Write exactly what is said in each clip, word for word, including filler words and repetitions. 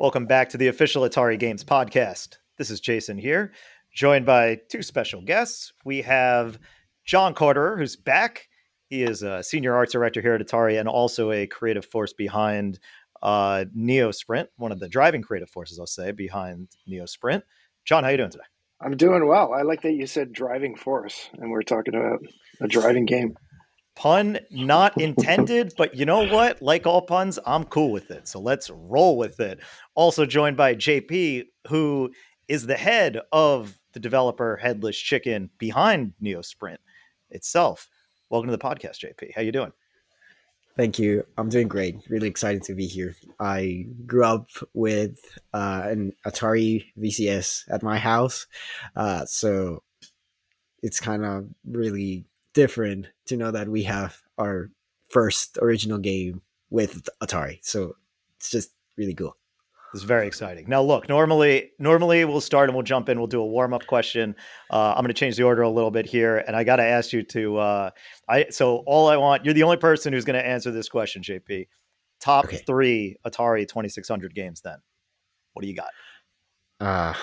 Welcome back to the official Atari Games podcast. This is Jason here, joined by two special guests. We have John Carter, who's back. He is a senior arts director here at Atari and also a creative force behind uh, NeoSprint, one of the driving creative forces, I'll say, behind NeoSprint. John, how you doing today? I'm doing well. I like that you said driving force, and we're talking about a driving game. Pun not intended, but you know what? Like all puns, I'm cool with it. So let's roll with it. Also joined by J P, who is the head of the developer Headless Chicken behind NeoSprint itself. Welcome to the podcast, J P. How you doing? Thank you. I'm doing great. Really excited to be here. I grew up with uh, an Atari V C S at my house, uh, so it's kind of really different to know that we have our first original game with Atari. So it's just really cool. This is very exciting. Now, look, normally, normally we'll start and we'll jump in. We'll do a warm up question. Uh, I'm going to change the order a little bit here, and I got to ask you to. Uh, I so all I want. You're the only person who's going to answer this question, J P. Top okay. three Atari twenty-six hundred games. Then, what do you got? Uh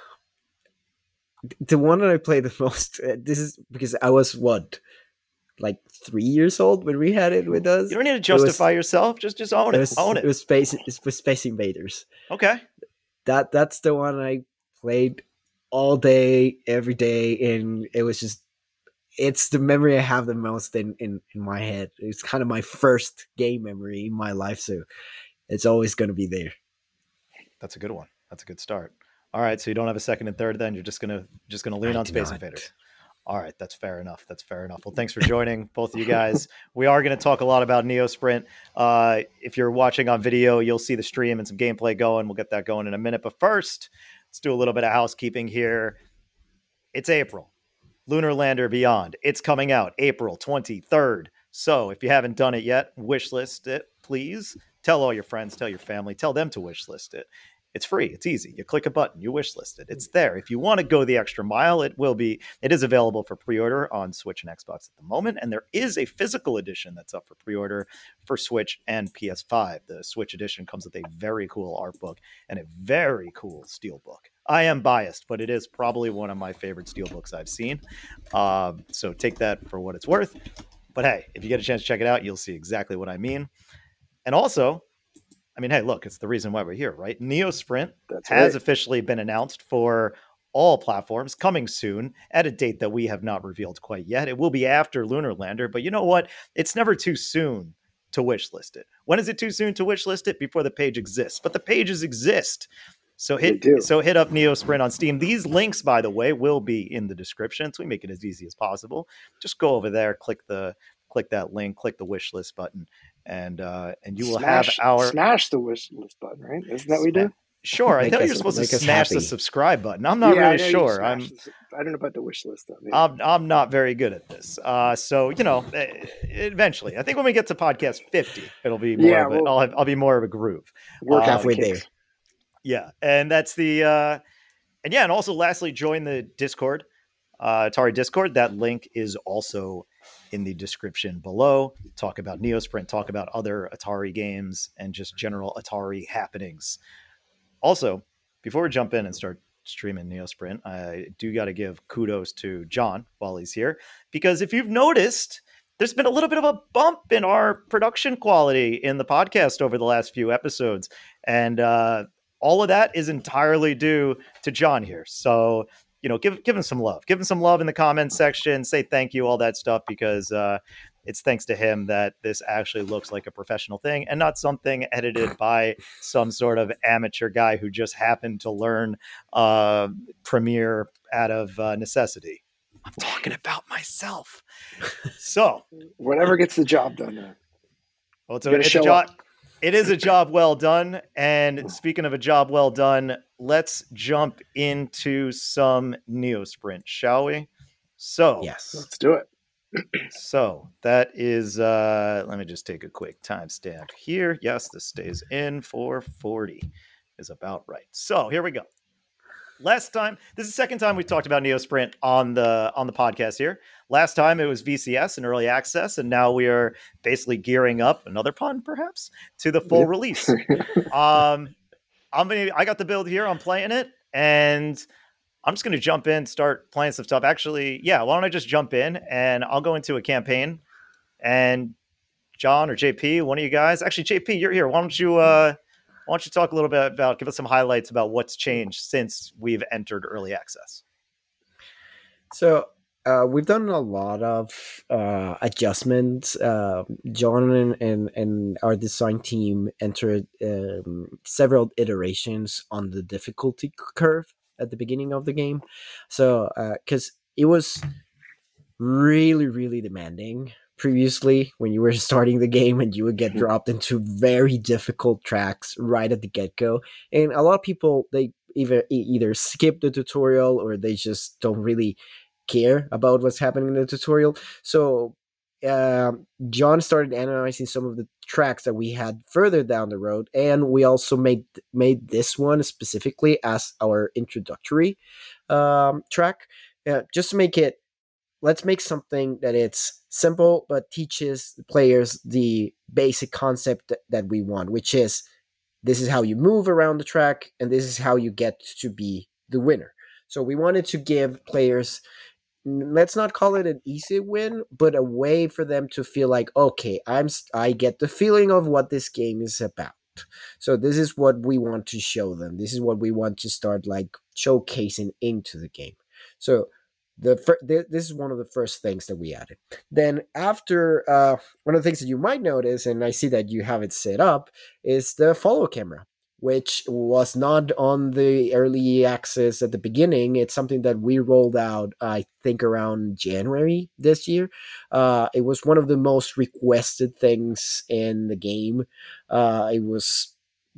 the one that I played the most. Uh, this is because I was what. like three years old when we had it with us. You don't need to justify was, yourself. Just, just own it. It was, own it. It was Space. It was Space Invaders. Okay. That that's the one I played all day, every day, and it was just. It's the memory I have the most in, in, in my head. It's kind of my first game memory in my life, so it's always going to be there. That's a good one. That's a good start. All right, so you don't have a second and third. Then you're just gonna just gonna lean I on Space not. Invaders. All right, that's fair enough. That's fair enough. Well, thanks for joining, both of you guys. We are going to talk a lot about NeoSprint. Uh, if you're watching on video, you'll see the stream and some gameplay going. We'll get that going in a minute. But first, let's do a little bit of housekeeping here. It's April. Lunar Lander Beyond. It's coming out April twenty-third. So if you haven't done it yet, wishlist it, please. Tell all your friends, tell your family, tell them to wishlist it. It's free. It's easy. You click a button, you wish list it. It's there. If you want to go the extra mile, it will be. It is available for pre-order on Switch and Xbox at the moment, and there is a physical edition that's up for pre-order for Switch and P S five. The Switch edition comes with a very cool art book and a very cool steelbook. I am biased, but it is probably one of my favorite steelbooks I've seen. Um, so take that for what it's worth. But hey, if you get a chance to check it out, you'll see exactly what I mean. And also, I mean, hey, look, it's the reason why we're here, right? NeoSprint That's has right. officially been announced for all platforms, coming soon at a date that we have not revealed quite yet. It will be after Lunar Lander, but you know what? It's never too soon to wish list it. When is it too soon to wish list it? Before the page exists. But the pages exist. So hit so hit up NeoSprint on Steam. These links, by the way, will be in the description, so we make it as easy as possible. Just go over there, click the click that link, click the wish list button. And uh, and you will smash, have our smash the wish list button, right? Isn't that what we do? Sure, I thought you were supposed to smash the subscribe button. I'm not yeah, really sure. I'm. The, I don't know about the wish list though. I'm I'm not very good at this. Uh, so you know, eventually, I think when we get to podcast fifty, it'll be more. Yeah, of a, we'll, I'll have, I'll be more of a groove. Work um, halfway there. Yeah, and that's the. Uh, and yeah, and also, lastly, join the Discord, uh, Atari Discord. That link is also in the description below. Talk about NeoSprint, talk about other Atari games, and just general Atari happenings. Also, before we jump in and start streaming NeoSprint, I do got to give kudos to John while he's here, because if you've noticed, there's been a little bit of a bump in our production quality in the podcast over the last few episodes. And uh, all of that is entirely due to John here. So, you know, give, give him some love. Give him some love in the comments section. Say thank you, all that stuff, because uh, it's thanks to him that this actually looks like a professional thing and not something edited by some sort of amateur guy who just happened to learn uh, Premiere out of uh, necessity. I'm talking about myself. So whatever gets the job done. Now. Well, it's a, it's a job. It is a job well done. And speaking of a job well done, let's jump into some NeoSprint, shall we? So yes, let's do it. So that is, uh, let me just take a quick timestamp here. Yes, this stays in for forty is about right. So here we go. Last time, this is the second time we talked about NeoSprint on the on the podcast here. Last time it was V C S and early access, and now we are basically gearing up, another pun perhaps, to the full release. um, I'm gonna. I got the build here. I'm playing it, and I'm just gonna jump in, start playing some stuff. Actually, yeah. Why don't I just jump in and I'll go into a campaign, and John or J P, one of you guys. Actually, J P, you're here. Why don't you? Uh, why don't you talk a little bit about? Give us some highlights about what's changed since we've entered early access. So uh, we've done a lot of uh, adjustments. Uh, John and, and, and our design team entered um, several iterations on the difficulty curve at the beginning of the game. So, because uh, it was really, really demanding previously when you were starting the game, and you would get dropped into very difficult tracks right at the get-go. And a lot of people, they either either skip the tutorial or they just don't really care about what's happening in the tutorial. So uh, John started analyzing some of the tracks that we had further down the road, and we also made made this one specifically as our introductory um, track, uh, just to make it. Let's make something that it's simple but teaches players the basic concept that, that we want, which is this is how you move around the track, and this is how you get to be the winner. So we wanted to give players, let's not call it an easy win, but a way for them to feel like, okay, I'm I get the feeling of what this game is about. So this is what we want to show them. This is what we want to start like showcasing into the game. So the fir- th- this is one of the first things that we added. Then after, uh, one of the things that you might notice, and I see that you have it set up, is the follow camera, which was not on the early access at the beginning. It's something that we rolled out, I think, around January this year. Uh, it was one of the most requested things in the game. Uh, it was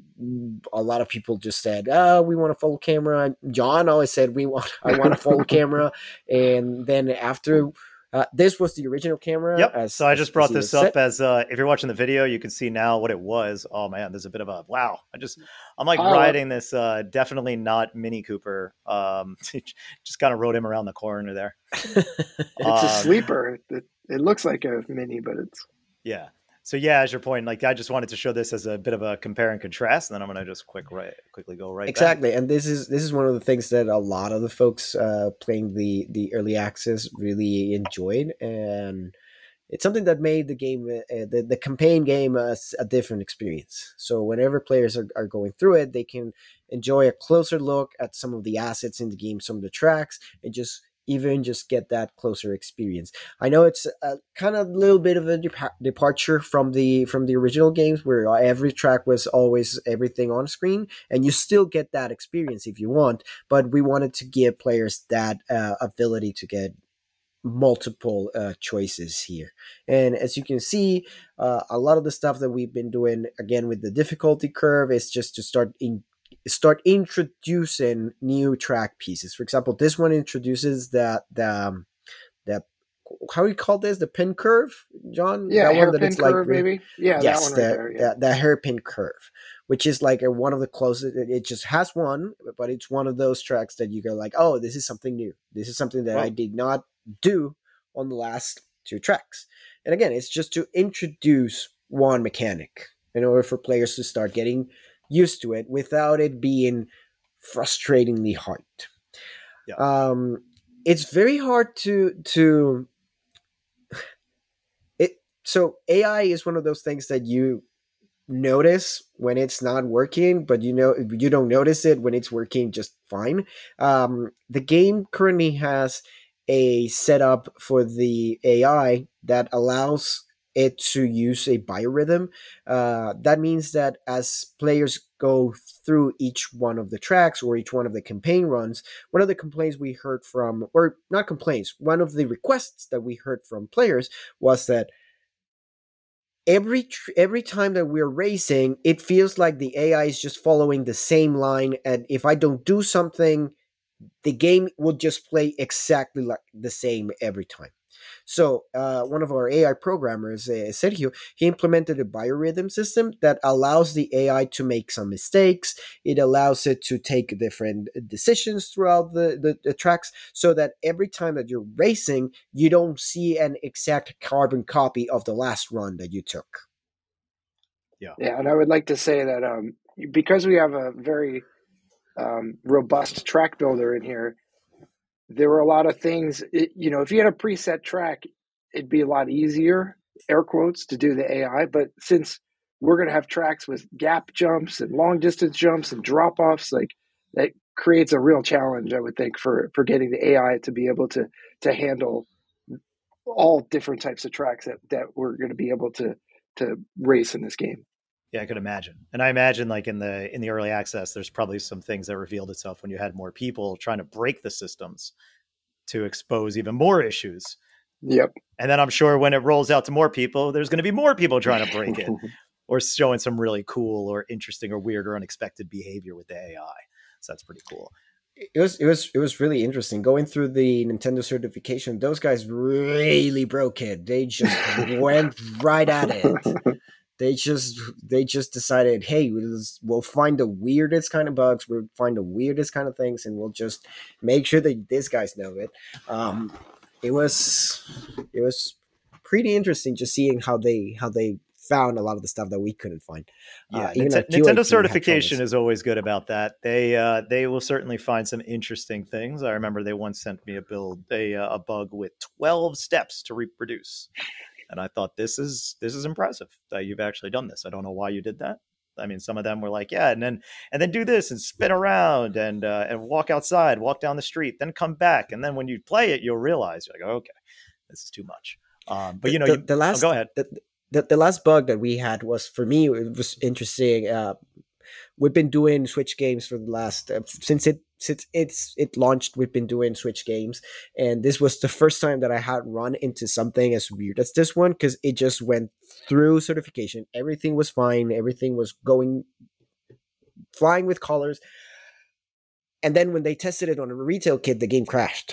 a lot of people just said, "Oh, we want a full camera." John always said, "We want, I want a full camera." And then after, uh, this was the original camera. Yep. As, so I just brought this up set. as uh, if you're watching the video, you can see now what it was. Oh man, there's a bit of a wow. I just I'm like Pile riding up. this uh, definitely not Mini Cooper. Um, just kind of rode him around the corner there. It's Um, a sleeper. It, it looks like a mini, but it's Yeah. So yeah, as your point, like I just wanted to show this as a bit of a compare and contrast, and then I'm gonna just quick right quickly go right exactly. back. And this is this is one of the things that a lot of the folks uh, playing the the early access really enjoyed, and it's something that made the game, uh, the, the campaign game, uh, a different experience. So whenever players are, are going through it, they can enjoy a closer look at some of the assets in the game, some of the tracks, and just even just get that closer experience. I know it's a kind of little bit of a dep- departure from the from the original games, where every track was always everything on screen, and you still get that experience if you want, but we wanted to give players that uh, ability to get multiple uh, choices here. And as you can see, uh, a lot of the stuff that we've been doing, again, with the difficulty curve, is just to start in start introducing new track pieces. For example, this one introduces the the um, the how do you call this, the pin curve, John? yeah, That one that hairpin it's like curve, really, maybe. Yeah, yes, that one the, right there. Yeah. the the hairpin curve, which is like a, one of the closest. It just has one, but it's one of those tracks that you go like, oh, this is something new. This is something that Well, I did not do on the last two tracks. And again, it's just to introduce one mechanic in order for players to start getting used to it without it being frustratingly hard. Yeah. Um, it's very hard to to it. So A I is one of those things that you notice when it's not working, but you know you don't notice it when it's working just fine. Um, the game currently has a setup for the A I that allows it to use a biorhythm. Uh, that means that as players go through each one of the tracks or each one of the campaign runs, one of the complaints we heard from, or not complaints, one of the requests that we heard from players was that every tr- every time that we're racing, it feels like the A I is just following the same line, and if I don't do something, the game will just play exactly like the same every time. So uh, one of our A I programmers, uh, Sergio, he implemented a biorhythm system that allows the A I to make some mistakes. It allows it to take different decisions throughout the, the, the tracks, so that every time that you're racing, you don't see an exact carbon copy of the last run that you took. Yeah. Yeah, and I would like to say that um, because we have a very um, robust track builder in here, there were a lot of things, it, you know, if you had a preset track, it'd be a lot easier, air quotes, to do the A I. But since we're going to have tracks with gap jumps and long distance jumps and drop offs, like that creates a real challenge, I would think, for, for getting the A I to be able to, to handle all different types of tracks that, that we're going to be able to, to race in this game. Yeah, I could imagine. And I imagine like in the in the early access, there's probably some things that revealed itself when you had more people trying to break the systems to expose even more issues. Yep. And then I'm sure when it rolls out to more people, there's going to be more people trying to break it or showing some really cool or interesting or weird or unexpected behavior with the A I. So that's pretty cool. It was it was it was really interesting going through the Nintendo certification. Those guys really broke it. They just went right at it. They just they just decided, hey, we'll, we'll find the weirdest kind of bugs, we'll find the weirdest kind of things, and we'll just make sure that these guys know it. Um, it was it was pretty interesting just seeing how they how they found a lot of the stuff that we couldn't find. Yeah, uh, even Nint- Nintendo certification is always good about that. They uh, they will certainly find some interesting things. I remember they once sent me a build a uh, a bug with twelve steps to reproduce. And I thought, this is this is impressive that you've actually done this. I don't know why you did that. I mean, some of them were like, yeah, and then and then do this and spin around and uh, and walk outside, walk down the street, then come back. And then when you play it, you'll realize you're like, okay, this is too much. Um, but you know, the, you, the last oh, go ahead. The, the, the last bug that we had was, for me, it was interesting. Uh, we've been doing Switch games for the last uh, since it since it's it launched. We've been doing Switch games, and this was the first time that I had run into something as weird as this one, because it just went through certification. Everything was fine. Everything was going flying with colors, and then when they tested it on a retail kit, the game crashed.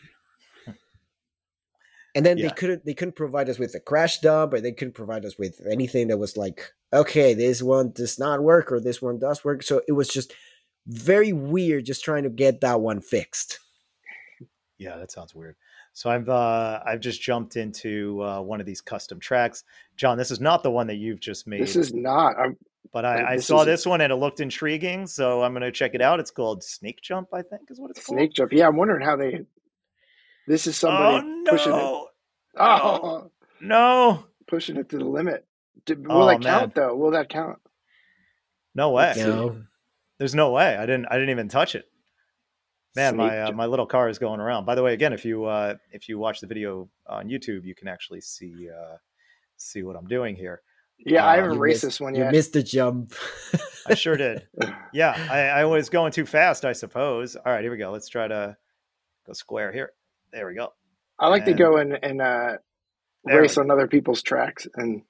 And then yeah. they couldn't they couldn't provide us with a crash dump, or they couldn't provide us with anything that was like, okay, this one does not work, or this one does work. So it was just very weird just trying to get that one fixed. Yeah, that sounds weird. So I've uh, I've just jumped into uh, one of these custom tracks. John, this is not the one that you've just made. This is not. I'm, but I, I saw this one and it looked intriguing, so I'm going to check it out. It's called Snake Jump, I think is what it's Snake called. Snake Jump. Yeah, I'm wondering how they... This is somebody oh, no. pushing it. Oh, no. Pushing it to the limit. Will oh, that count, man. though? Will that count? No way. No. There's no way. I didn't I didn't even touch it. Man, Snake my uh, my little car is going around. By the way, again, if you uh, if you watch the video on YouTube, you can actually see uh, see what I'm doing here. Yeah, um, I haven't raced missed, this one yet. You missed the jump. I sure did. Yeah, I, I was going too fast, I suppose. All right, here we go. Let's try to go square here. There we go. I like and, to go and, and uh, race on other people's tracks and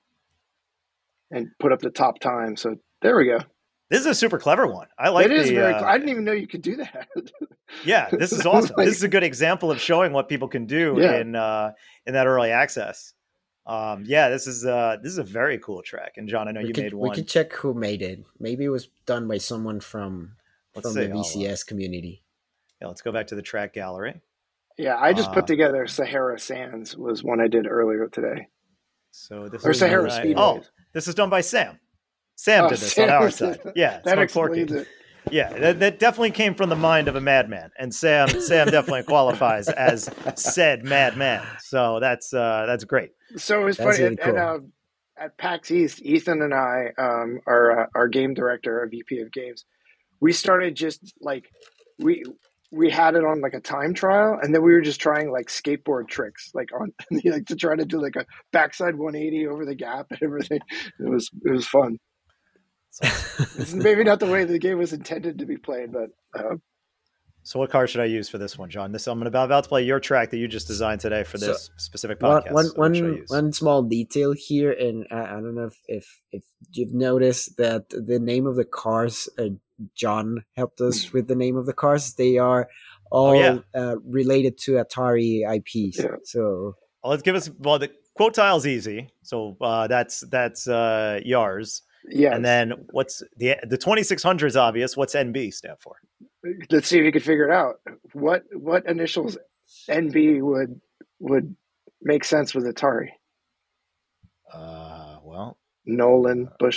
and put up the top time. So there we go. This is a super clever one. I like it. Is the, very. Uh, I didn't even know you could do that. Yeah, this is awesome. Like, this is a good example of showing what people can do yeah. in uh, in that early access. Um, yeah, this is uh, this is a very cool track. And John, I know we you could, made one. We could check who made it. Maybe it was done by someone from let's from see. the V C S uh, community. Yeah, let's go back to the track gallery. Yeah, I just uh, put together Sahara Sands was one I did earlier today. So this or is Sahara I, Speedways. Oh, this is done by Sam. Sam oh, did this Sam on our side. Yeah, that explains it. Yeah, that, that definitely came from the mind of a madman, and Sam Sam definitely qualifies as said madman. So that's uh, that's great. So it was that's funny really at, cool. at, uh, at PAX East. Ethan and I, um, our uh, our game director, our V P of games, we started just like we we had it on like a time trial, and then we were just trying like skateboard tricks, like on like to try to do like a backside one eighty over the gap and everything. It was it was fun. This is maybe not the way the game was intended to be played, but. Uh, so, what car should I use for this one, John? This I'm about, about to play your track that you just designed today for this so, specific podcast. One, so one, one, one small detail here, and I, I don't know if, if if you've noticed that the name of the cars, uh, John helped us with the name of the cars. They are all oh, yeah. uh, related to Atari I Ps. Yeah. So, well, let's give us well the quote tile's easy. So uh, that's that's uh, yours. Yeah, and then what's the the twenty-six hundred is obvious. What's N B stand for? Let's see if you can figure it out. What what initials N B would would make sense with Atari? Uh, well, Nolan Bushnell.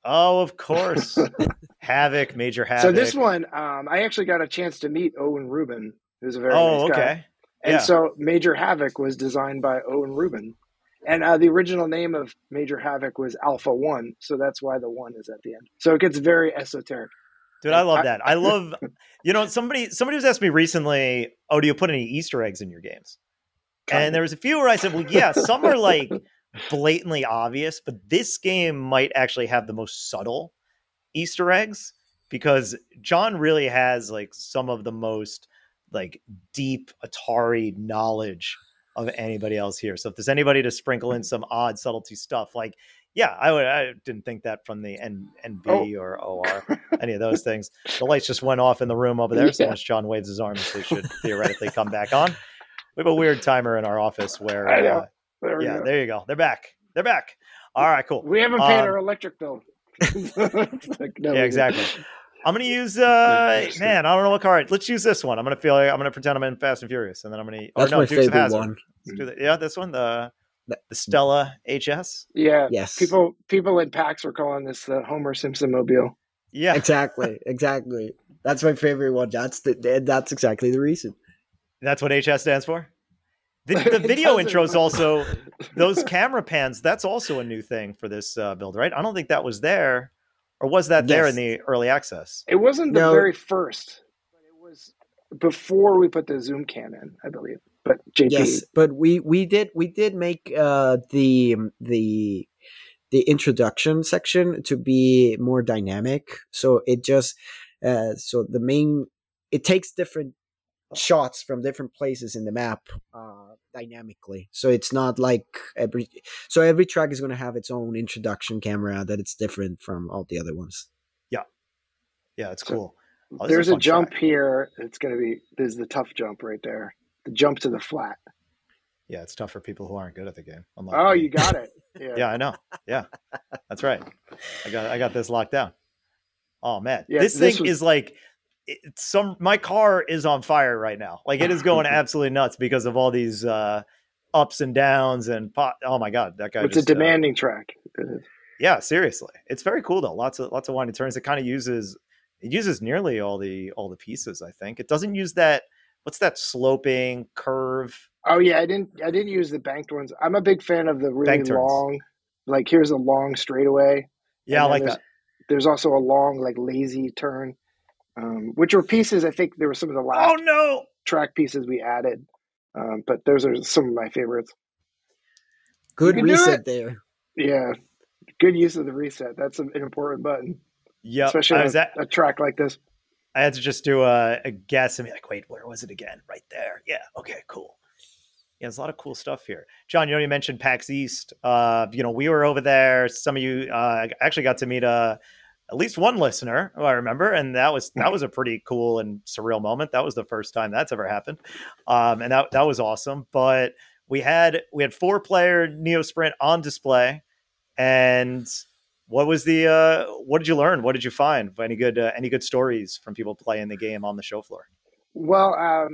Oh, of course. Havoc, Major Havoc. So this one, um, I actually got a chance to meet Owen Rubin, who's a very oh, nice guy. okay. And Yeah. so Major Havoc was designed by Owen Rubin. And uh, the original name of Major Havoc was Alpha One. So that's why the one is at the end. So it gets very esoteric. Dude, I love that. I love, you know, somebody somebody was asking me recently, oh, do you put any Easter eggs in your games? And there was a few where I said, well, yeah, some are like blatantly obvious, but this game might actually have the most subtle Easter eggs because John really has like some of the most like deep Atari knowledge of anybody else here. So if there's anybody to sprinkle in some odd subtlety stuff, like, yeah, I would. I didn't think that from the N, NB oh. or O R, any of those things. The lights just went off in the room over there. Yeah. So once John waves his arms, they should theoretically come back on. We have a weird timer in our office where, I know. Uh, there yeah, go. there you go. They're back. They're back. All right, cool. We haven't paid um, our electric bill. like, no, yeah, exactly. I'm going to use, uh, man, I don't know what card. Let's use this one. I'm going to feel like I'm going to pretend I'm in Fast and Furious. And then I'm going to, that's or no, my Dukes favorite of Hazzard. one. Let's do that. Yeah, this one, the the Stella H S. Yeah. Yes. People people in PAX were calling this the Homer Simpson mobile. Yeah. Exactly. Exactly. That's my favorite one. That's the, that's exactly the reason. That's what H S stands for? The, the video intros also, those camera pans, that's also a new thing for this uh, build, right? I don't think that was there. Or was that there yes. in the early access? It wasn't the no. very first, but it was before we put the zoom cam in, I believe. But J P, yes, but we we did we did make uh, the the the introduction section to be more dynamic. So it just uh, so the main it takes different shots from different places in the map uh, dynamically. So it's not like every so every track is going to have its own introduction camera that it's different from all the other ones. Yeah, yeah, it's cool. Oh, there's a, a jump track. Here. It's going to be there's the tough jump right there. The jump to the flat. Yeah, it's tough for people who aren't good at the game. Oh, me. You got it. Yeah. yeah, I know. Yeah, that's right. I got I got this locked down. Oh man, yeah, this, this thing was... is like it's some. My car is on fire right now. Like it is going absolutely nuts because of all these uh, ups and downs and pot. Oh my god, that guy. It's just, a demanding uh, track. Yeah, seriously, it's very cool though. Lots of lots of winding turns. It kind of uses it uses nearly all the all the pieces. I think it doesn't use that. What's that sloping curve? Oh yeah, I didn't. I didn't use the banked ones. I'm a big fan of the really long. Like here's a long straightaway. Yeah, I like there's, that. There's also a long, like lazy turn, um, which were pieces. I think there were some of the last. Oh no! Track pieces we added, um, but those are some of my favorites. Good reset there. Yeah, good use of the reset. That's an important button. Yeah, especially on a, a track like this. I had to just do a, a guess and be like, wait, where was it again? Right there. Yeah. Okay, cool. Yeah, there's a lot of cool stuff here. John, you know, you mentioned PAX East. Uh, you know, we were over there. Some of you uh, actually got to meet uh, at least one listener who I remember. And that was that was a pretty cool and surreal moment. That was the first time that's ever happened. Um, and that, that was awesome. But we had we had four player Neo Sprint on display. And What was the? Uh, what did you learn? What did you find? Any good? Uh, any good stories from people playing the game on the show floor? Well, um,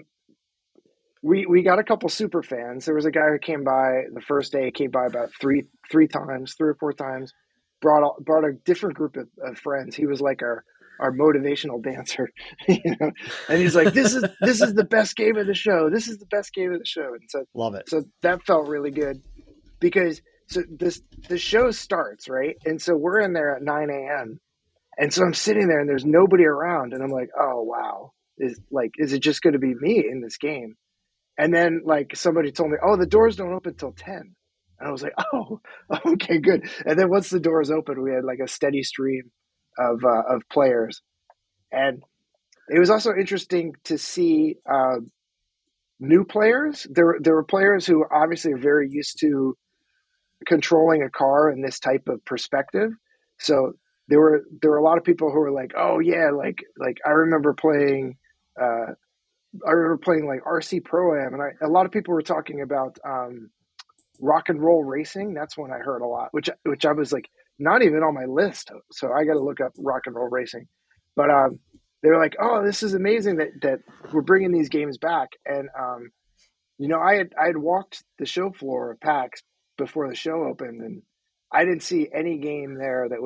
we we got a couple super fans. There was a guy who came by the first day. Came by about three three times, three or four times. Brought brought a different group of, of friends. He was like our our motivational dancer, you know. And he's like, "This is this is the best game of the show. This is the best game of the show." And so love it. So that felt really good because. So this the show starts, right? And so we're in there at nine a.m. And so I'm sitting there and there's nobody around. And I'm like, oh, wow. Is like, is it just going to be me in this game? And then like somebody told me, oh, the doors don't open till ten. And I was like, oh, okay, good. And then once the doors opened, we had like a steady stream of uh, of players. And it was also interesting to see uh, new players. There, there were players who obviously are very used to controlling a car in this type of perspective. So there were there were a lot of people who were like, oh yeah, like like I remember playing uh I remember playing like R C Pro-Am, and I, a lot of people were talking about um rock and roll racing. That's one I heard a lot, which which I was like not even on my list. So I got to look up rock and roll racing. But um they were like, oh, this is amazing that that we're bringing these games back. And um you know, I had I had walked the show floor of PAX before the show opened, and I didn't see any game there that was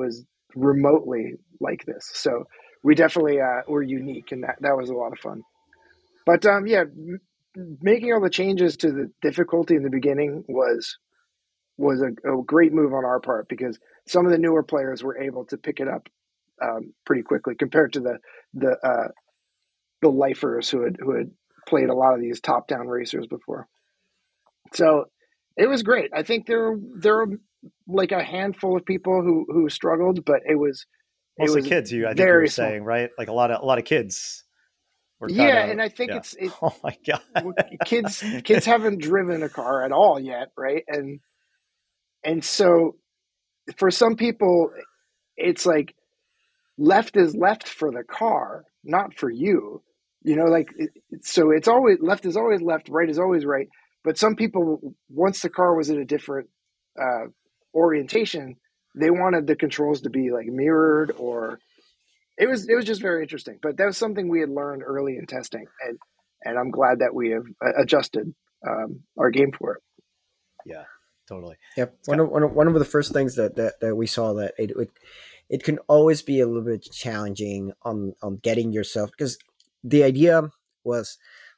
remotely like this. So we definitely uh, were unique, and that that was a lot of fun. But um, yeah, m- making all the changes to the difficulty in the beginning was was a, a great move on our part, because some of the newer players were able to pick it up um, pretty quickly compared to the the uh, the lifers who had who had played a lot of these top down racers before. So it was great. I think there there were like a handful of people who who struggled, but it was it Mostly was kids. You, I think you were very small. saying, right? Like a lot of a lot of kids were kind Yeah, of and I think yeah. it's it. Oh my god, kids kids haven't driven a car at all yet, right? And and so for some people, it's like left is left for the car, not for you. You know, like it, so it's always left is always left, right is always right. But some people, once the car was in a different uh, orientation, they wanted the controls to be like mirrored, or it was it was just very interesting. But that was something we had learned early in testing, and and I'm glad that we have uh, adjusted um, our game for it. yeah, totally. Yep. It's One got- of, one of one of the first things that, that, that we saw that it would it can always be a little bit challenging on on getting yourself, because the idea was,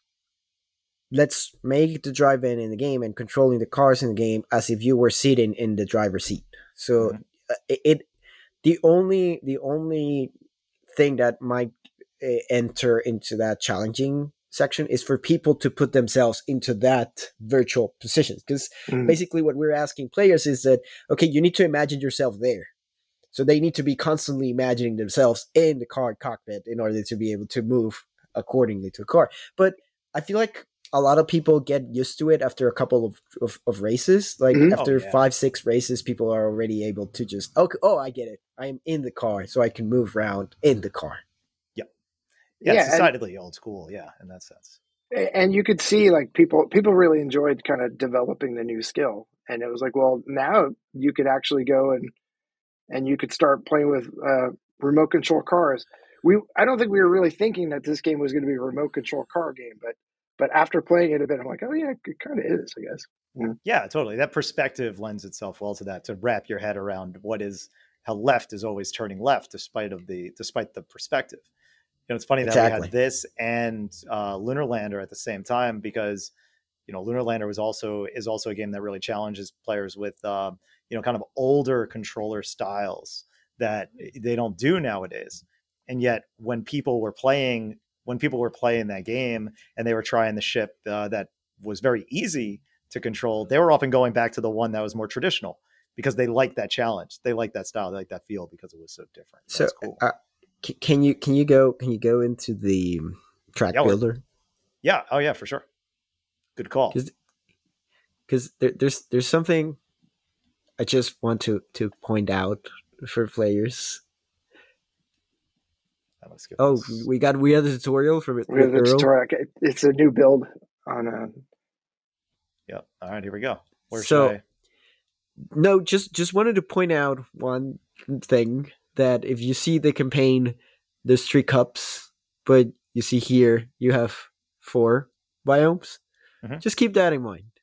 let's make the drive-in in the game and controlling the cars in the game as if you were sitting in the driver's seat. So Mhm. uh, it, it the only the only thing that might uh, enter into that challenging section is for people to put themselves into that virtual position, because Mm. basically what we're asking players is that, okay, you need to imagine yourself there, so they need to be constantly imagining themselves in the car cockpit in order to be able to move accordingly to the car. But I feel like a lot of people get used to it after a couple of, of, of races. Like Mhm. after Oh, yeah. five, six races, people are already able to just, okay, oh, I get it. I'm in the car, so I can move around in the car. Yeah, Yeah, it's and- decidedly old school. Yeah, in that sense. and you could see like people people really enjoyed kind of developing the new skill, and it was like, well, now you could actually go and and you could start playing with uh, remote control cars. We I don't think we were really thinking that this game was going to be a remote control car game, but but after playing it a bit, I'm like, oh yeah, it kind of is, I guess. Yeah. Yeah, totally. That perspective lends itself well to that, to wrap your head around what is how left is always turning left, despite of the despite the perspective. You know, it's funny that we Exactly. had this and uh, Lunar Lander at the same time, because you know Lunar Lander was also is also a game that really challenges players with um, you know kind of older controller styles that they don't do nowadays. And yet, when people were playing when people were playing that game and they were trying the ship uh, that was very easy to control, they were often going back to the one that was more traditional because they liked that challenge, they liked that style, they liked that feel because it was so different. So, That's cool. uh, c- can you can you go can you go into the track Yeah, we're- builder? Yeah. Oh, yeah, for sure. Good call. Because there, there's there's something I just want to to point out for players. I'm gonna skip Oh, this. we got we had a tutorial from We have the Earl. tutorial. It's a new build on a. Yep. All right, here we go. Where So- should I? No, just just wanted to point out one thing, that if you see the campaign, there's three cups, but you see here you have four biomes. Mhm. Just keep that in mind.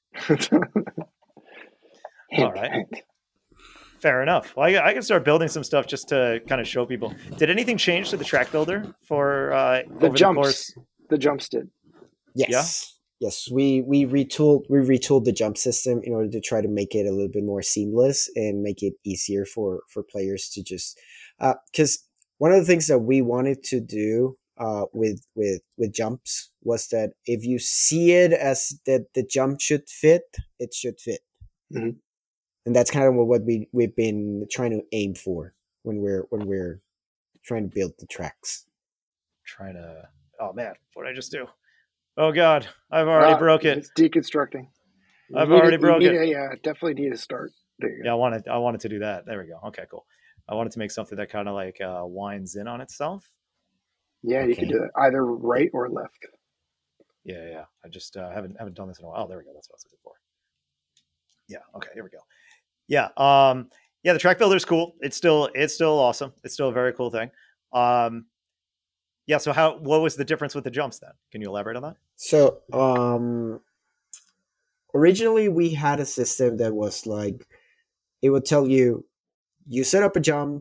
All right. Fair enough. Well, I, I can start building some stuff just to kind of show people. Did anything change to the track builder for uh, The over jumps. the course? The jumps did. Yes. Yes, we we retooled we retooled the jump system in order to try to make it a little bit more seamless and make it easier for for players to just because uh, one of the things that we wanted to do uh, with with with jumps was that if you see it as that the jump should fit, it should fit, Mhm. and that's kind of what we we've been trying to aim for when we're when we're trying to build the tracks. Trying to. Oh man, what did I just do? Oh god, I've already Uh, broke it. It's deconstructing. You I've need already to- broke you need it. to- yeah, definitely need to start. There you go. Yeah, I wanted. I wanted to do that. There we go. Okay, cool. I wanted to make something that kind of like uh, winds in on itself. Yeah, you can Okay. do it either right or left. Yeah, yeah. I just uh, haven't haven't done this in a while. Oh, there we go. That's what I was looking for. Yeah. Okay. Here we go. Yeah. Um. Yeah. The track builder is cool. It's still it's still awesome. It's still a very cool thing. Um. Yeah. So how? What was the difference with the jumps then? Can you elaborate on that? So, um, originally we had a system that was like, it would tell you, you set up a jump,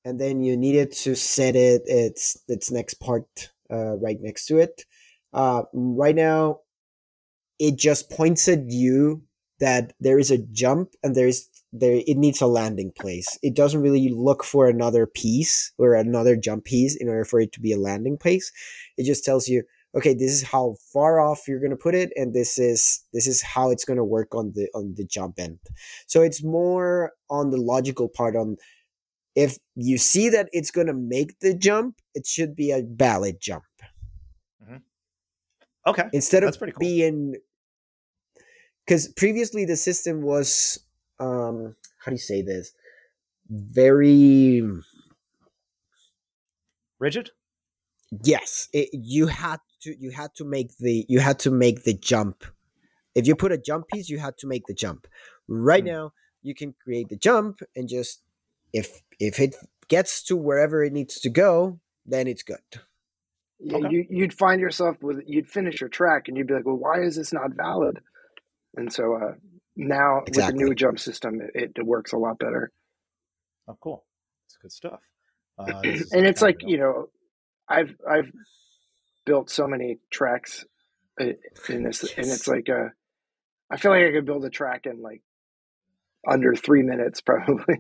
and then you needed to set it its its next part uh, right next to it. Uh, right now, it just points at you that there is a jump and there's there it needs a landing place. It doesn't really look for another piece or another jump piece in order for it to be a landing place. It just tells you, okay, this is how far off you're going to put it, and this is this is how it's going to work on the on the jump end. So it's more on the logical part. On if you see that it's going to make the jump, it should be a valid jump. Mm-hmm. Okay, instead that's of pretty cool. being, because previously the system was um how do you say this, very rigid. Yes, it, you had to you had to make the you had to make the jump. If you put a jump piece, you had to make the jump. Right hmm. now you can create the jump and just if if it gets to wherever it needs to go, then it's good. Yeah, okay. you, you'd find yourself with you'd finish your track and you'd be like, well, why is this not valid? And so uh, now exactly. with the new jump system, it, it works a lot better. Oh, cool! It's good stuff. Uh, and it's like you know, I've I've built so many tracks in this, yes. and it's like uh, I feel like I could build a track in like under three minutes, probably.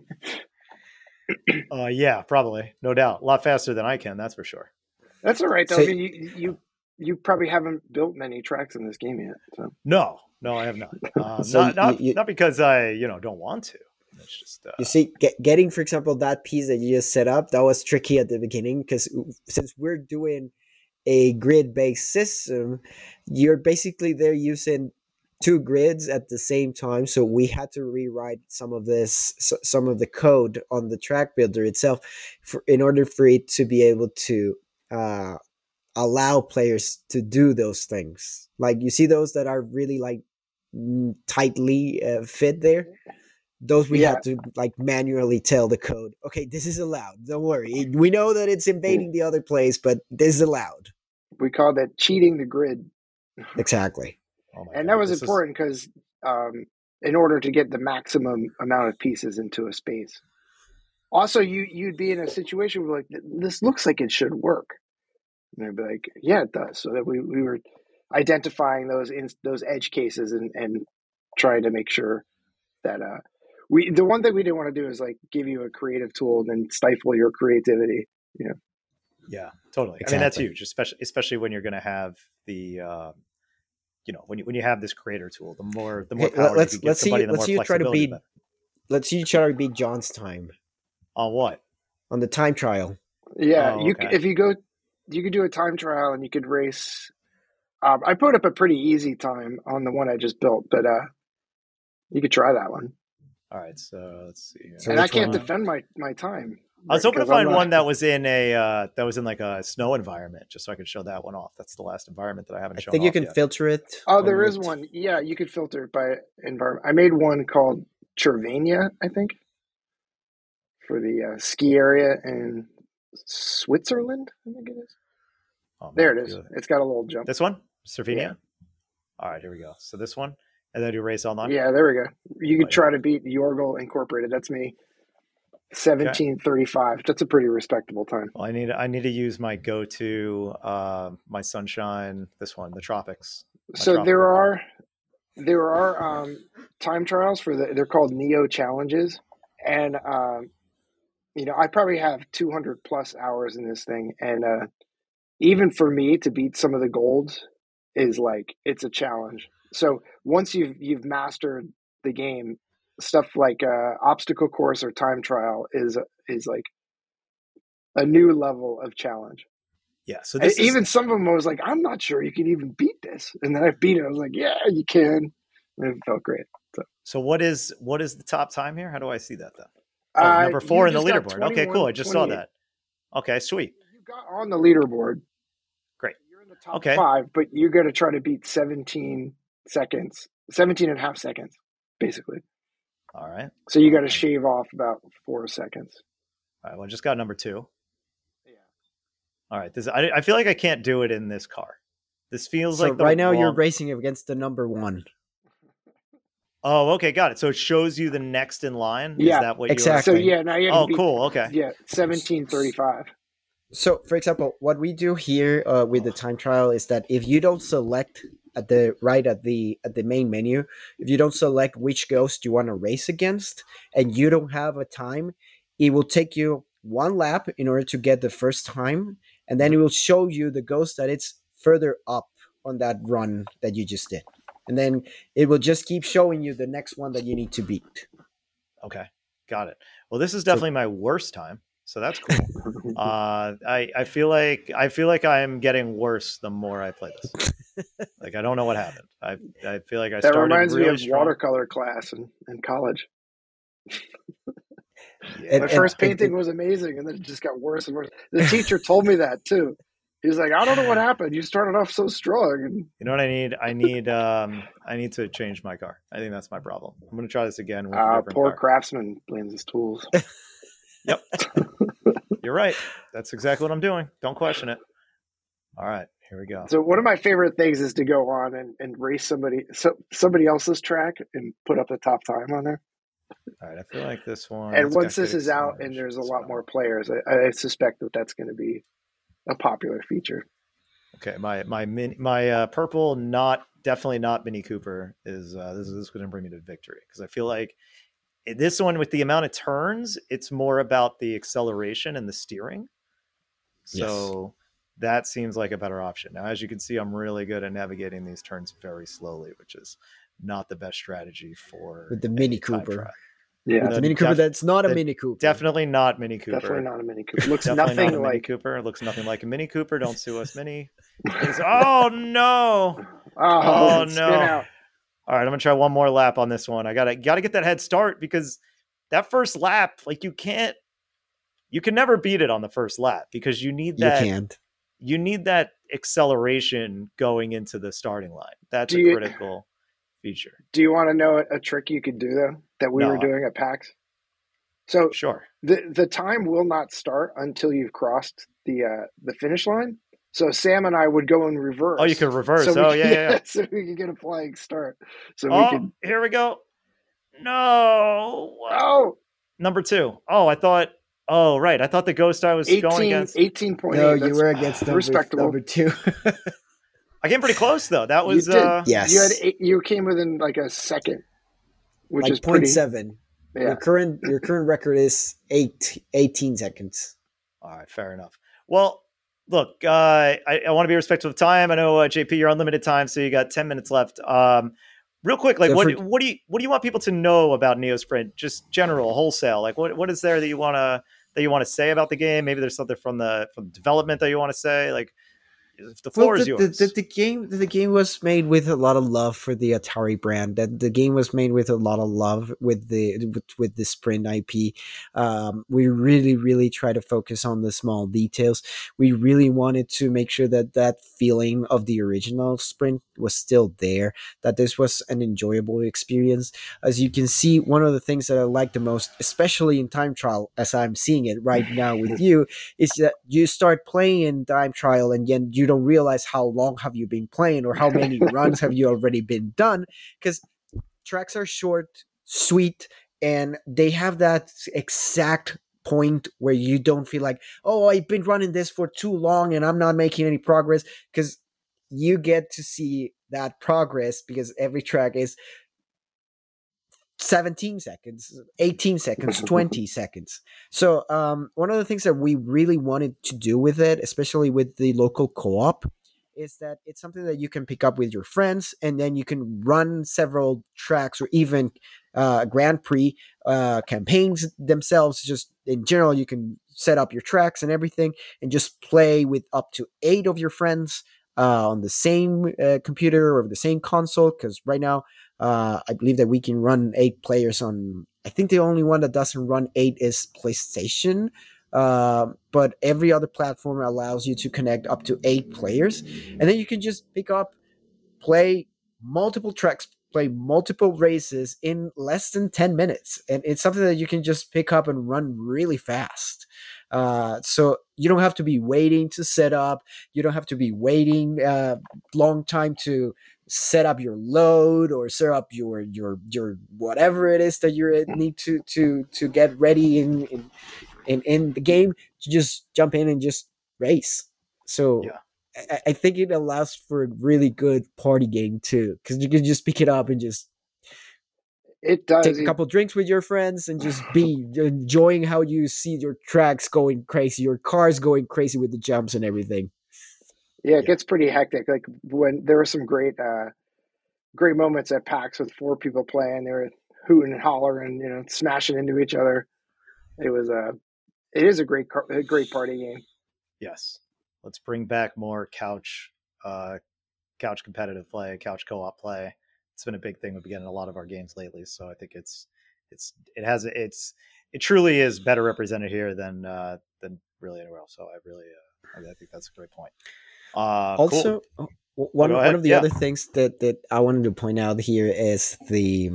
uh, yeah, probably, no doubt, a lot faster than I can. That's for sure. That's all right, though. So, I mean, you, you you probably haven't built many tracks in this game yet. So. No, no, I have not. Um, so not not, you, you, not because I, you know, don't want to. It's just uh, you see, get, getting, for example, that piece that you just set up, that was tricky at the beginning because since we're doing a grid-based system, you're basically there using two grids at the same time. So we had to rewrite some of this, some of the code on the track builder itself, for in order for it to be able to uh, allow players to do those things. Like you see those that are really like tightly uh, fit there. Those we yeah. had to like manually tell the code, okay, this is allowed. Don't worry. We know that it's invading the other place, but this is allowed. We call that cheating the grid. Exactly. Oh and God, that was important because is... um, in order to get the maximum amount of pieces into a space. Also, you, you'd be in a situation where like, this looks like it should work. And they'd be like, yeah, it does. So that we, we were identifying those in, those edge cases and, and trying to make sure that uh, we the one thing we didn't want to do is like give you a creative tool and then stifle your creativity. You know? Yeah, totally. Exactly. I mean, that's huge, especially especially when you're going to have the, uh, you know, when you when you have this creator tool, the more the more hey, power let's, you give let's somebody, see, the let's more see you try to beat. better. Let's see you try to beat John's time. On what? On the time trial. Yeah, oh, you okay. if you go, you could do a time trial and you could race. Um, I put up a pretty easy time on the one I just built, but uh, you could try that one. All right, so let's see. So and I can't one? defend my, my time. I was hoping to find not... one that was in a uh, that was in like a snow environment, just so I could show that one off. That's the last environment that I haven't I shown. I think you can yet. filter it. Oh, there is it. one. Yeah, you could filter it by environment. I made one called Cervania, I think, for the uh, ski area in Switzerland. I think it is. Oh, there it is. It. It's got a little jump. This one, Cervania. Yeah. All right, here we go. So this one. And then do race all night? Yeah, there we go. You could try to beat Yorgel Incorporated. That's me. seventeen thirty-five. Okay. That's a pretty respectable time. Well, I need I need to use my go-to, uh, my sunshine, this one, the tropics. So tropical there are there are um, time trials for the, they're called Neo Challenges. And, um, you know, I probably have two hundred plus hours in this thing. And uh, even for me to beat some of the golds is like, it's a challenge. So once you've you've mastered the game, stuff like uh, obstacle course or time trial is is like a new level of challenge. Yeah. So this even is... some of them I was like, I'm not sure you can even beat this, and then I beat it. I was like, yeah, you can. And it felt great. So, so what is what is the top time here? How do I see that then? Oh, uh, number four in the leaderboard. Okay, cool. I just saw that. Okay, sweet. You got on the leaderboard. Great. You're in the top okay. five, but you got to try to beat seventeen seconds, seventeen and a half seconds, basically. All right. So you got to shave off about four seconds. All right. Well, I just got number two. Yeah. All right. This I, I feel like I can't do it in this car. This feels so like the right now wrong... you're racing against the number one. Oh, okay, got it. So it shows you the next in line. Yeah, Is that what exactly. So yeah, now you have Oh, to be, cool. Okay. yeah, seventeen thirty-five. So, for example, what we do here uh, with the time trial is that if you don't select at the right at the at the main menu, if you don't select which ghost you want to race against, and you don't have a time, it will take you one lap in order to get the first time, and then it will show you the ghost that it's further up on that run that you just did, and then it will just keep showing you the next one that you need to beat. Okay, got it. Well, this is So- definitely my worst time, so that's cool. uh, I I feel like I feel like I'm getting worse the more I play this. Like I don't know what happened. I I feel like I That started reminds really me of strong. watercolor class in, in college. Yeah. My And- first and- painting was amazing, and then it just got worse and worse. The teacher told me that too. He was like, "I don't know what happened. You started off so strong." And You know what I need? I need um I need to change my car. I think that's my problem. I'm gonna try this again with a uh, different poor car. craftsman blames his tools. Yep. You're right. That's exactly what I'm doing. Don't question it. All right, here we go. So one of my favorite things is to go on and, and race somebody so, somebody else's track and put up the top time on there. All right, I feel like this one. And it's once got this good is out and acceleration there's a as lot well. more players, I, I suspect that that's going to be a popular feature. Okay, my my min, my uh, purple, not definitely not Mini Cooper is uh, this is, this is going to bring me to victory because I feel like this one with the amount of turns, it's more about the acceleration and the steering. So that seems like a better option. Now, as you can see, I'm really good at navigating these turns very slowly, which is not the best strategy for With the a Mini time Cooper. trial. Yeah, With The the Mini Cooper, def- that's not a the Mini Cooper. Definitely not Mini Cooper. definitely not a Mini Cooper. Looks Definitely nothing not a Mini like. Cooper. Looks nothing like a Mini Cooper. Don't sue us, Mini. It's- oh no! Oh, Oh, spin no. out. All right, I'm gonna try one more lap on this one. I gotta gotta get that head start because that first lap, like you can't, you can never beat it on the first lap because you need You that. can't. You need that acceleration going into the starting line. That's Do a you- critical feature. Do you want to know a, a trick you could do though that we No. were doing at PAX? So Sure. the the time will not start until you've crossed the uh, the finish line. So Sam and I would go in reverse. Oh, you can reverse. So we Oh, could- yeah, yeah, yeah. So we could get a flying start. So we Oh, could. here we go. No. Oh, Number two. Oh, I thought. Oh, right. I thought the ghost I was going eighteen, against. eighteen point eight. No, you That's were against number, respectable. number two. I came pretty close though. That was you did. uh Yes. You had eight, you came within like a second, which like is pretty. point seven. Yeah. Your current your current record is eight, eighteen seconds. All right, fair enough. Well, look, uh, I, I want to be respectful of time. I know, uh, J P, you're on limited time, so you got ten minutes left. Um, real quick, like, So what for- what do you what do you want people to know about Neosprint? Just general, wholesale. Like, what what is there that you want to that you want to say about the game? Maybe there's something from the from development that you want to say. Like, if the floor Well, is the, yours. The, the, the game the game was made with a lot of love for the Atari brand. That the game was made with a lot of love with the with, with the Sprint I P. Um, we really really try to focus on the small details. We really wanted to make sure that that feeling of the original Sprint was still there. That this was an enjoyable experience. As you can see, one of the things that I like the most, especially in time trial, as I'm seeing it right now with you, is that you start playing in time trial and then you don't realize how long have you been playing or how many runs have you already been done, because tracks are short, sweet, and they have that exact point where you don't feel like, oh, I've been running this for too long and I'm not making any progress, because you get to see that progress because every track is seventeen seconds, eighteen seconds, twenty seconds. So um, one of the things that we really wanted to do with it, especially with the local co-op, is that it's something that you can pick up with your friends and then you can run several tracks or even uh, Grand Prix uh, campaigns themselves. Just in general, you can set up your tracks and everything and just play with up to eight of your friends uh, on the same uh, computer or the same console, because right now uh, I believe that we can run eight players on. I think the only one that doesn't run eight is PlayStation, uh, but every other platform allows you to connect up to eight players, and then you can just pick up, play multiple tracks, play multiple races in less than ten minutes, and it's something that you can just pick up and run really fast. Uh, so you don't have to be waiting to set up. You don't have to be waiting a uh, long time to set up your load or set up your your your whatever it is that you need to to to get ready in in in, in the game. You just jump in and just race. So Yeah. I, I think it allows for a really good party game too, because you can just pick it up and just It does. take a couple drinks with your friends and just be enjoying how you see your tracks going crazy, your cars going crazy with the jumps and everything. Yeah, it gets pretty hectic. Like when there were some great, uh, great moments at PAX with four people playing. They were hooting and hollering, you know, smashing into each other. It was a, it is a great, a great party game. Yes, let's bring back more couch, uh, couch competitive play, couch co-op play. It's been a big thing we've been getting a lot of our games lately. So I think it's, it's, it has, it's, it truly is better represented here than, uh, than really anywhere else. So I really, uh, I think that's a great point. Uh, also, cool. one oh, one of the yeah. other things that that I wanted to point out here is the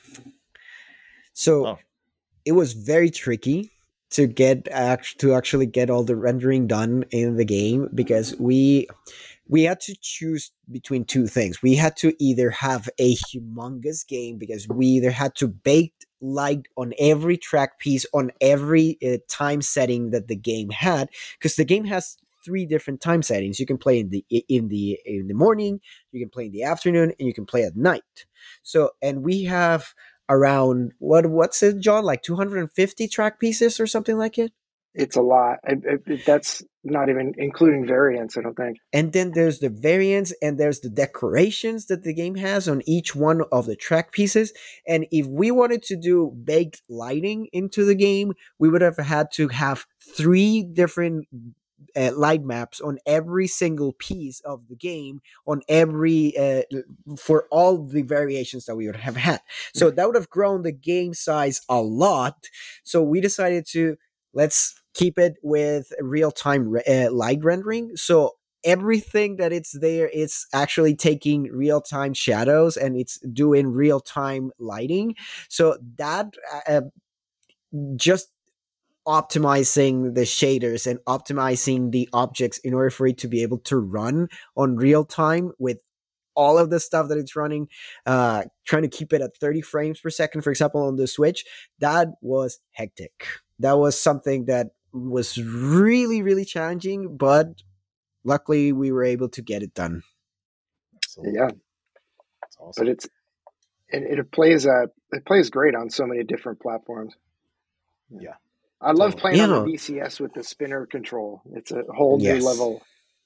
so oh. It was very tricky to get act to actually get all the rendering done in the game, because we we had to choose between two things. We had to either have a humongous game, because we either had to bake light on every track piece on every uh, time setting that the game had, because the game has three different time settings. You can play in the in the in the morning, you can play in the afternoon, and you can play at night. So, and we have around what what's it, John? Like two hundred fifty track pieces or something like it. It's a lot. It, it, that's not even including variants, I don't think. And then there's the variants, and there's the decorations that the game has on each one of the track pieces. And if we wanted to do baked lighting into the game, we would have had to have three different Uh, light maps on every single piece of the game, on every uh, for all the variations that we would have had. So that would have grown the game size a lot. So we decided to let's keep it with real-time re- uh, light rendering. So everything that it's there, it's actually taking real-time shadows and it's doing real-time lighting. So that uh, just optimizing the shaders and optimizing the objects in order for it to be able to run on real time with all of the stuff that it's running, uh, trying to keep it at thirty frames per second, for example, on the Switch. That was hectic. That was something that was really, really challenging, but luckily we were able to get it done. Absolutely. Yeah. That's awesome. But it's, and it, it plays, uh, it plays great on so many different platforms. Yeah. I love playing yeah. on the V C S with the spinner control. It's a whole yes. new level.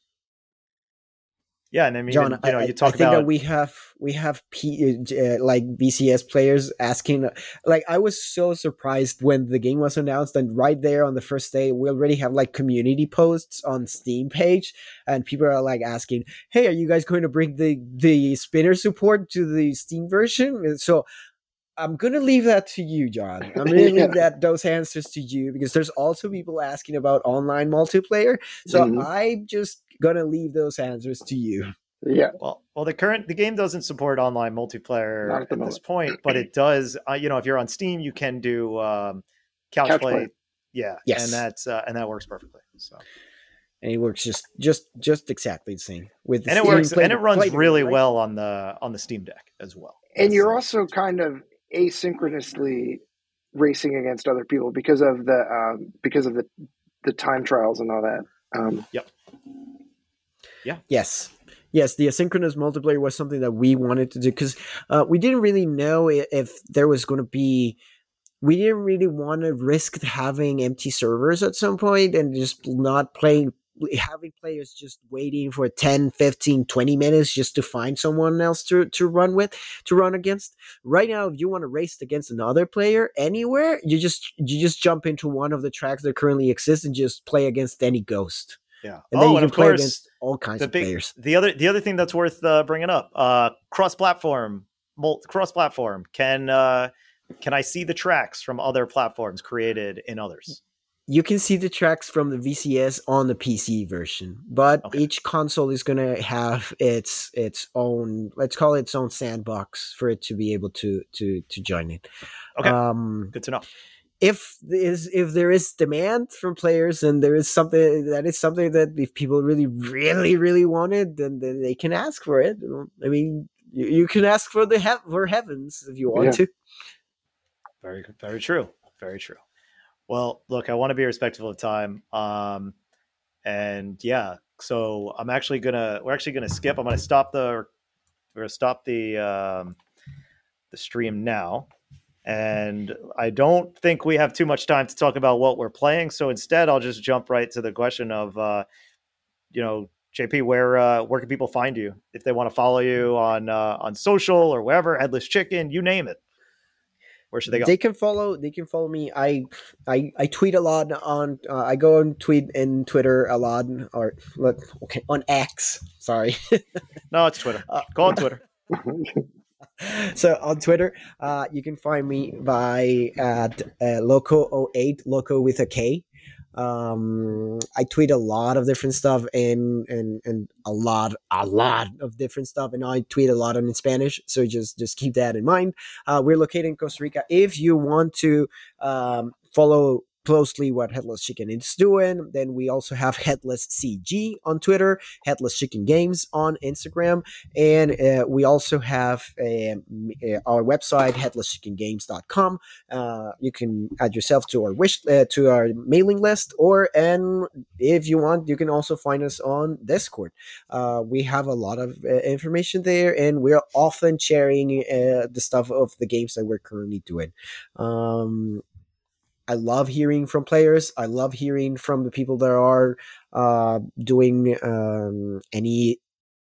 Yeah, and I mean, John, even, you know, I, you talk I think about that we have we have P, uh, like V C S players asking. Like, I was so surprised when the game was announced, and right there on the first day, we already have like community posts on Steam page, and people are like asking, "Hey, are you guys going to bring the the spinner support to the Steam version?" So I'm gonna leave that to you, John. I'm gonna yeah. leave that those answers to you, because there's also people asking about online multiplayer. So mm-hmm. I'm just gonna leave those answers to you. Yeah. Well, well, the current the game doesn't support online multiplayer at, at this point, but it does. Uh, you know, if you're on Steam, you can do um, couch, couch play. play. Yeah. Yes. And that's uh, and that works perfectly. So. And it works just just just exactly the same with the and it Steam works play, and it runs really right? well on the on the Steam Deck as well. And you're also kind of asynchronously racing against other people because of the um, because of the the time trials and all that. Um, yep. Yeah. Yes. Yes, the asynchronous multiplayer was something that we wanted to do, because uh, we didn't really know if there was going to be. We didn't really want to risk having empty servers at some point and just not playing. Having players just waiting for ten, fifteen, twenty minutes just to find someone else to, to run with, to run against. Right now, if you want to race against another player anywhere, you just you just jump into one of the tracks that currently exist and just play against any ghost. Yeah. And then oh, you and can of play course, against all kinds the of big, players. The other the other thing that's worth uh, bringing up, uh, cross-platform, mul- cross-platform. Can uh, can I see the tracks from other platforms created in others? You can see the tracks from the V C S on the P C version, but okay. each console is going to have its its own, let's call it its own sandbox for it to be able to to to join it. Okay, um, good to know. if is if there is demand from players and there is something that is something that if people really really really want it, then, then they can ask for it. I mean, you, you can ask for the he- for heavens if you want Yeah. to. Very, very true. Very true. Well, look, I want to be respectful of time. Um, and yeah, so I'm actually gonna we're actually gonna skip. I'm gonna stop the we're gonna stop the um, the stream now. And I don't think we have too much time to talk about what we're playing. So instead, I'll just jump right to the question of, uh, you know, J P, where uh, where can people find you if they want to follow you on uh, on social or wherever? Headless Chicken, you name it. Where should they go? They can follow. They can follow me. I I, I tweet a lot on. Uh, I go and tweet in Twitter a lot, or okay, on X. Sorry. No, it's Twitter. Uh, Call it Twitter. So on Twitter, uh, you can find me by at uh, loco oh eight, loco with a K. Um, I tweet a lot of different stuff and and and a lot a lot of different stuff, and I tweet a lot in Spanish. So just just keep that in mind. Uh, we're located in Costa Rica. If you want to um, follow closely what Headless Chicken is doing, then we also have Headless C G on Twitter, Headless Chicken Games on Instagram, and uh, we also have um, uh, our website headless chicken games dot com. Uh, you can add yourself to our wish uh, to our mailing list, or and if you want, you can also find us on Discord. Uh, we have a lot of uh, information there, and we're often sharing uh, the stuff of the games that we're currently doing. Um, I love hearing from players. I love hearing from the people that are uh, doing um, any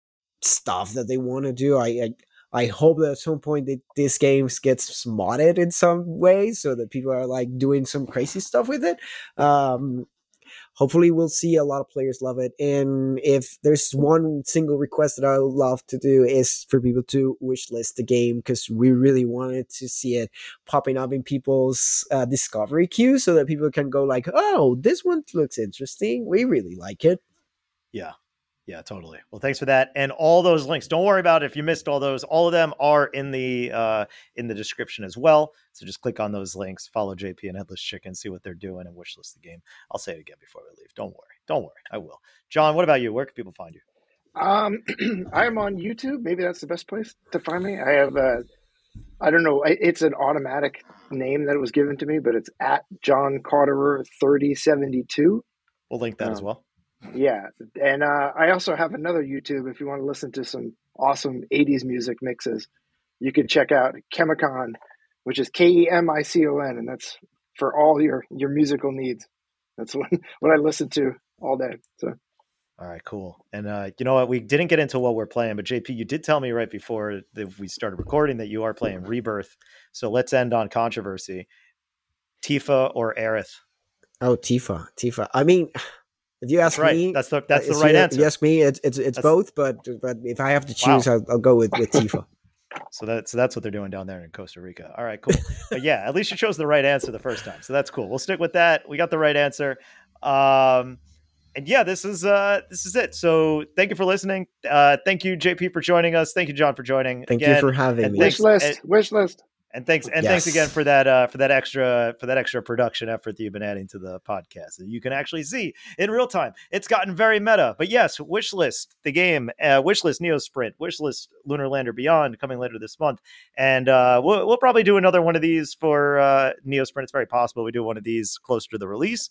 stuff that they want to do. I, I I hope that at some point that this game gets modded in some way so that people are like doing some crazy stuff with it. Um, hopefully we'll see a lot of players love it. And if there's one single request that I would love to do is for people to wish list the game, because we really wanted to see it popping up in people's uh, discovery queue so that people can go like, oh, this one looks interesting. We really like it. Yeah. Yeah, totally. Well, thanks for that. And all those links, don't worry about it if you missed all those. All of them are in the uh, in the description as well. So just click on those links, follow J P and Headless Chicken, see what they're doing, and wishlist the game. I'll say it again before we leave. Don't worry. Don't worry. I will. John, what about you? Where can people find you? Um, I'm on YouTube. Maybe that's the best place to find me. I have a, I don't know, it's an automatic name that was given to me, but it's at John Carterer thirty seventy-two. We'll link that um, as well. Yeah, and uh, I also have another YouTube if you want to listen to some awesome eighties music mixes. You can check out Chemicon, which is K E M I C O N, and that's for all your, your musical needs. That's what, what I listen to all day. So, all right, cool. And uh, you know what? We didn't get into what we're playing, but J P, you did tell me right before that we started recording that you are playing Rebirth. So let's end on controversy. Tifa or Aerith? Oh, Tifa, Tifa. I mean, if you ask that's right. me, that's the that's uh, the right you, answer. If you ask me, it's it's, it's both. But but if I have to choose, wow. I'll, I'll go with, with Tifa. So that's so that's what they're doing down there in Costa Rica. All right, cool. But yeah, at least you chose the right answer the first time, so that's cool. We'll stick with that. We got the right answer. Um, and yeah, this is uh, this is it. So thank you for listening. Uh, thank you, J P, for joining us. Thank you, John, for joining. Thank again. you for having and me. Wish list, and, wish list. And thanks, and yes. thanks again for that uh, for that extra for that extra production effort that you've been adding to the podcast. You can actually see in real time. It's gotten very meta, but yes, Wishlist the game, uh, Wishlist Neo Sprint, Wishlist Lunar Lander Beyond coming later this month, and uh, we'll we'll probably do another one of these for uh, Neo Sprint. It's very possible we do one of these closer to the release.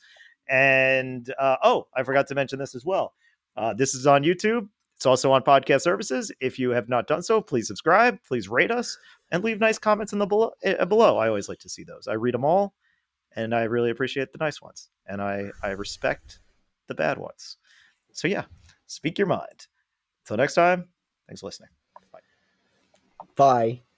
And uh, oh, I forgot to mention this as well. Uh, this is on YouTube. It's also on podcast services. If you have not done so, please subscribe, please rate us, and leave nice comments in the below, uh, below. I always like to see those. I read them all, and I really appreciate the nice ones. And I, I respect the bad ones. So yeah, speak your mind. Until next time, thanks for listening. Bye. Bye.